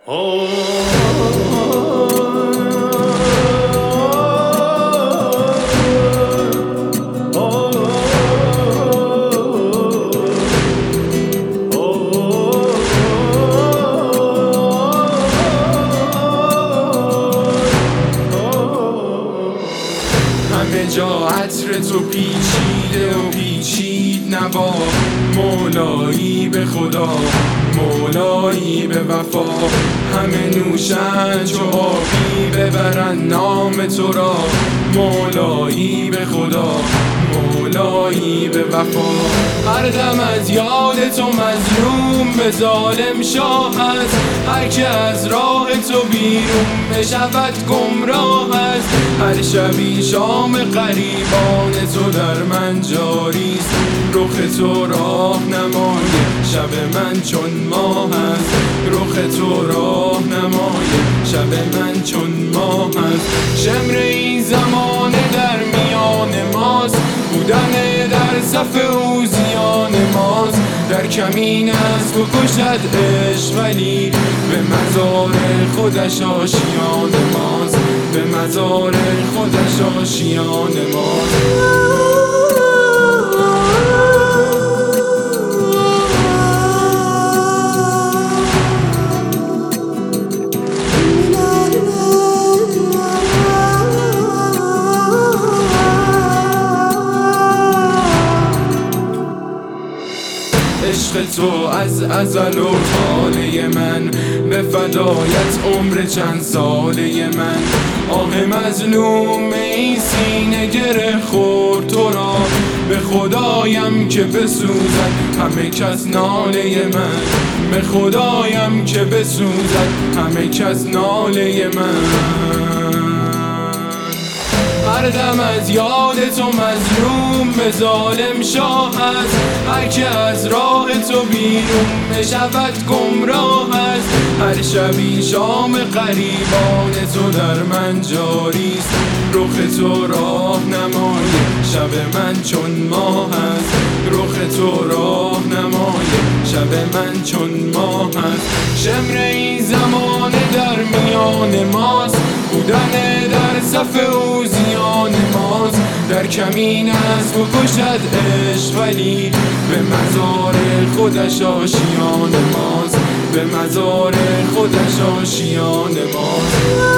همه جا عطر تو پیچیده و پیچید نوا، مولایی به خدا، مولایی به وفا. همه نوشن چو آبی ببرن نام تو را، مولایی به خدا، مولایی به وفا. هر دم از یاد تو مظلوم به ظالم شاه است، هر که از راه تو بیرون بشود گمراه است. هر شبی شام غریبان تو در من جاری است، رخ تو راهنمای شب من چون ماه است، رخ تو راهنمای شب من چون ماه است. شمر این زمانه در میان ماست، بودن در صف او زیان ماست. در کمین از بکشد عشق ولی به مزار خودش آشیان ماست، به مزار خودش آشیان ماست. عشق تو از ازل و طاله من، به فدایت عمر چند ساله من. آه مظلوم این سینه گره خورد تو را، به خدایم که بسوزد همه کس ناله من، به خدایم که بسوزد همه کس ناله من. هر دم از یاد تو مظلوم به ظالم شاه است، هر که از راه تو بیرون بشود گمراه است. هر شبی شام غریبان تو در من جاری است، رخ تو راهنمای شب من چون ماه است، رخ تو راهنمای شب من چون ماه است. شمر این زمانه در میان ماست، بودن در صف او زیان ماست. در کمین از بکشد عشق ولی به مزار خودش آشیان ماست، به مزار خودش آشیان ماست.